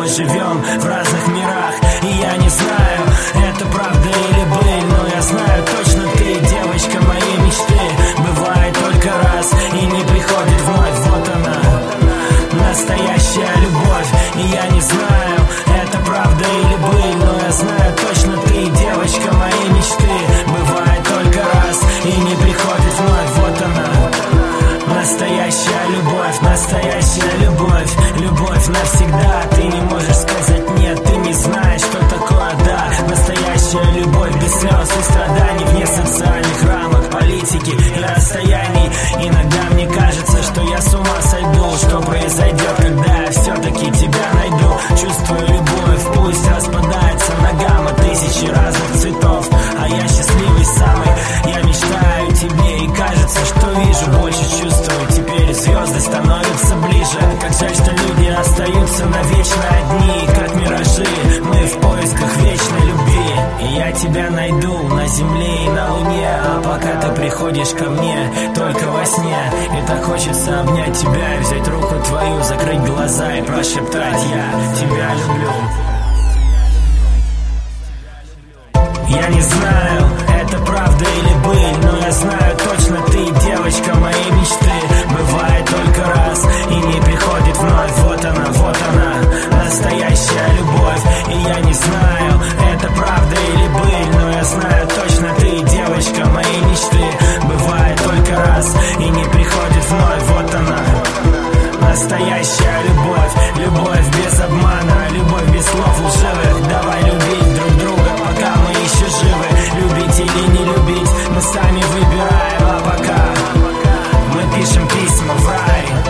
живем в разных мирах. И я не знаю, это правда или быль, но я знаю точно, ты девочка моей мечты. Бывает только раз и не приходит вновь. Вот она, настоящая любовь. И я не знаю, это правда или быль, но я знаю точно, ты девочка моей мечты. Бывает только раз и не приходит вновь. Вот она, настоящая любовь, настоящая любовь. Любовь навсегда, ты не можешь сказать нет, ты не знаешь, что такое да. Настоящая любовь без слез и страданий, вне социальных рамок, политики и расстояний. Иногда мне кажется, что я с ума сойду. Что произойдет, когда я все-таки тебя найду? Чувствую любовь, пусть распадается на гамма тысячи разных цветов, а я счастливый самый. Я мечтаю о тебе и кажется, что вижу, больше чувствую. Теперь звезды становятся ближе. Как жаль, что люди остаются навечно одни, как миражи. Мы в поисках вечной любви. И я тебя найду на земле и на луне, а пока ты приходишь ко мне только во сне. И так хочется обнять тебя и взять руку твою, закрыть глаза и прошептать: я тебя люблю. Я не знаю, это правда или быль, но я знаю точно, ты девочка моей мечты. Бывает только раз и не приходит вновь. Вот она, настоящая любовь. И я не знаю, это правда или быль, но я знаю точно, ты девочка моей мечты. Бывает только раз и не приходит вновь. Вот она, настоящая любовь. Любовь без обмана, любовь без слов лживых. Давай любить друг друга, пока мы еще живы. Любить или не любить, мы сами выбираем. А пока мы пишем письма в рай.